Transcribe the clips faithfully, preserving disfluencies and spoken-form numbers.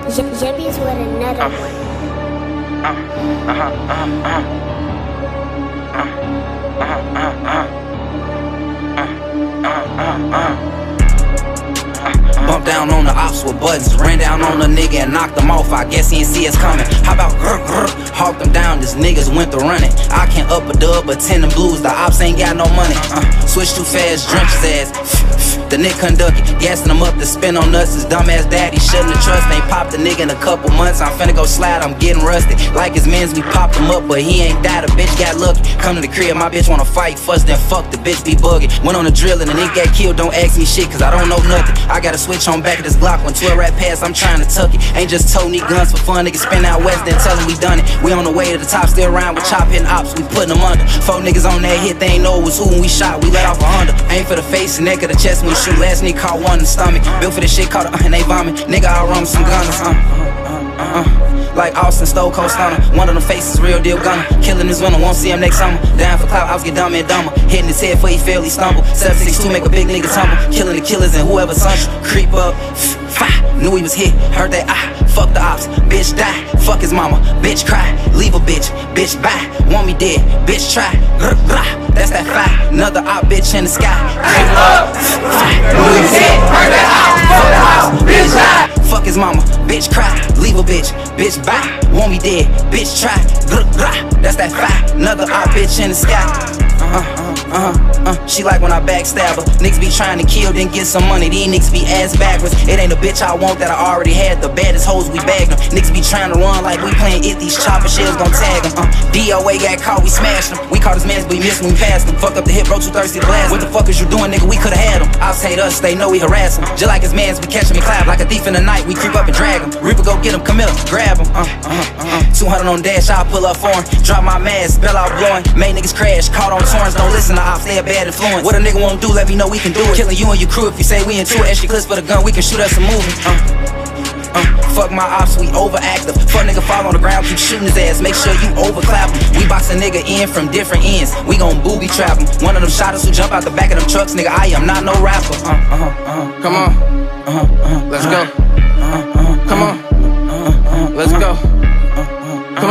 Jebby's with another uh, one. Uh, uh-huh, uh-huh, uh-huh. Uh, uh-huh, uh-huh. Uh, uh-huh, uh-huh. Bump down on the ops with buttons, ran down on the nigga and knocked him off. I guess he didn't see us coming. How about grr, grr, hawk them down, these niggas went to running. I can't up a dub, but ten and blues, the ops ain't got no money. Uh, switch too fast, drench his ass. The nigga conduct it, gassing him up to spin on us. His dumbass daddy shouldn't have trust. Ain't popped the nigga in a couple months. I'm finna go slide, I'm getting rusty. Like his mans, we popped him up, but he ain't died. A bitch got lucky. Come to the crib, my bitch wanna fight, fuss, then fuck the bitch be bugging. Went on the drill and the nigga got killed. Don't ask me shit, cause I don't know nothing. I got a switch on back of this Glock. When twelve rap pass, I'm trying to tuck it. Ain't just told me guns for fun. Niggas spin out west, then tell him we done it. We on the way to the top, still around with chop hitting ops. We putting them under. Four niggas on that hit, they ain't know it was who when we shot. We let off a Honda. Aim for the face and neck of the chest when we shoot. Last nigga caught one in the stomach. Built for this shit, caught a uh, and they vomit. Nigga, I run with some gunners. Uh, uh, uh, uh. Like Austin, Stone Cold Stunner. One of them faces, real deal gunner. Killing this winter, won't see him next summer. Down for clout, I was get dumber and dumber. Hitting his head before he fail, he stumble. seven six two make a big nigga tumble. Killing the killers and whoever sunshine. Creep up, fire. Knew he was hit, heard that ah. Fuck the ops, bitch die. Fuck his mama, bitch cry. Leave a bitch, bitch bye. Want me dead, bitch try. Grr, grr, that's that fire. Another op bitch in the sky. Creep up, fire. Knew he was hit, heard that ah. Fuck the ops, bitch die. Fuck his mama, bitch cry. Leave a bitch, bitch bye. Want me dead, bitch try. Grr, grr, that's that fire. Another op bitch in the sky. Uh-huh, uh-huh, uh-huh, uh. She like when I backstab her. Niggas be trying to kill, then get some money. These niggas be ass backwards. It ain't a bitch I want that I already had. The baddest hoes, we bagged them. Niggas be trying to run like we playing it. These chopper shells gon' tag them. Uh, D O A got caught, we smashed them. We caught his mans, but we missed when we passed them. Fuck up the hip, bro, too thirsty to blast. What the fuck is you doing, nigga? We could've had them. Ops hate us, they know we harass them. Just like his mans, we catch him and clap. Like a thief in the night, we creep up and drag him. Reaper go get him, Camilla, grab him. Uh, uh, uh, uh. two hundred on dash, I'll pull up for him. Drop my mask, spell out blowing. Made niggas crash, caught on torrents. Don't listen to ops, they a bad influence. What a nigga won't do, let me know we can do it. Killing you and your crew if you say we into it. Extra clips for the gun, we can shoot us a movie. Uh, uh, fuck my ops, we overactive. Fuck nigga fall on the ground, keep shooting his ass. Make sure you overclap him. We box a nigga in from different ends. We gon' booby trap him. One of them shotters who jump out the back of them trucks, nigga, I am not no rapper. Uh, uh, uh, Come on, uh, uh, let's go. uh, uh, Come on, uh, let's go. Come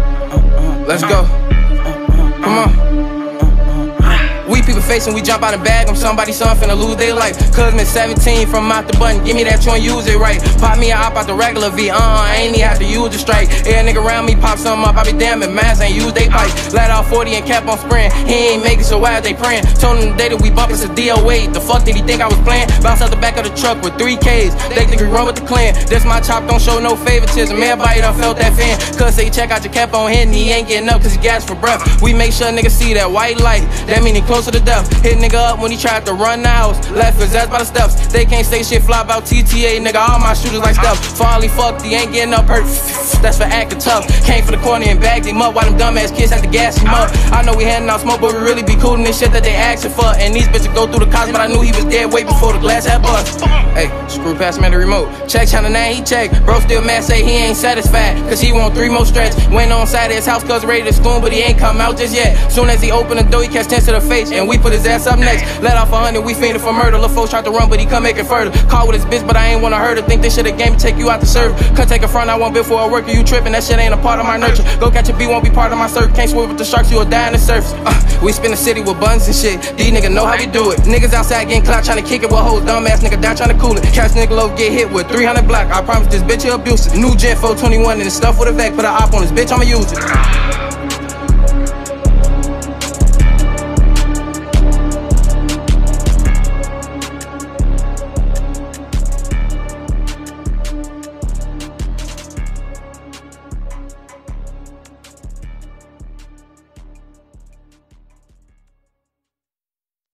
on, let's go. Come on. We people facing, we jump out and bag them. Somebody, son, finna lose their life. Cause me seventeen from out the button. Give me that, you and use it right. Pop me a op out the regular V. Uh, I ain't even have to use the strike. Yeah, nigga around me pop something up. I be damn if mass ain't use they pipe. Let out forty and kept on spraying. He ain't making so wild, they praying. Told him the day that we bump, it's a D O A. The fuck did he think I was playing? Bounce out the back of the truck with three Ks. They think we run with the clan. This my chop, don't show no favoritism. Everybody done felt that fan. Cause say check out your cap on hitting. He ain't getting up cause he gas for breath. We make sure niggas see that white light. That mean he closer to death. Hit nigga up when he tried to run the house. Left his ass by the steps. They can't say shit fly about T T A, nigga. All my shooters like stuff. Finally fucked, he ain't getting up hurt. That's for acting tough. Came for the corner and bagged him up while them dumbass kids had to gas him up. I know we handing out smoke, but we really be cool in this shit that they asking for. And these bitches go through the cops, but I knew he was dead way before the glass had bust. Hey, screw past him at the remote. Check channel nine, he check. Bro still mad, say he ain't satisfied. Cause he want three more stretch. Went on side of his house cause ready to spoon, but he ain't come out just yet. Soon as he opened the door, he catch ten to the face. And we put his ass up next. Let off a hundred, we fiended for murder. Lil' folks tried to run, but he come make it further. Call with his bitch, but I ain't wanna hurt her. Think this shit a game to take you out the serve. Cut take a front, I want bill for a worker. You tripping, that shit ain't a part of my nurture. Go catch a B, won't be part of my surf. Can't swim with the sharks, you'll die in the surf. Uh, we spin the city with buns and shit. These niggas know how we do it. Niggas outside getting clout, trying to kick it with hoes. Dumbass nigga down trying to cool it. Catch nigga low, get hit with three hundred block. I promise this bitch he abusive. New Gen four twenty-one and the stuff with a vac. Put a op on this bitch, I'ma use it.